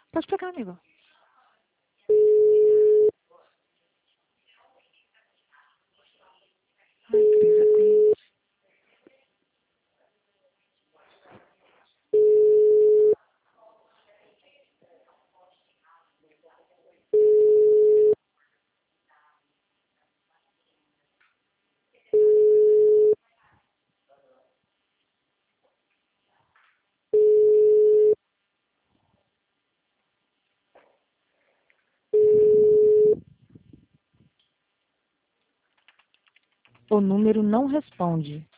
Pode pegar, amigo. Ai, Cris, atende. O número não responde.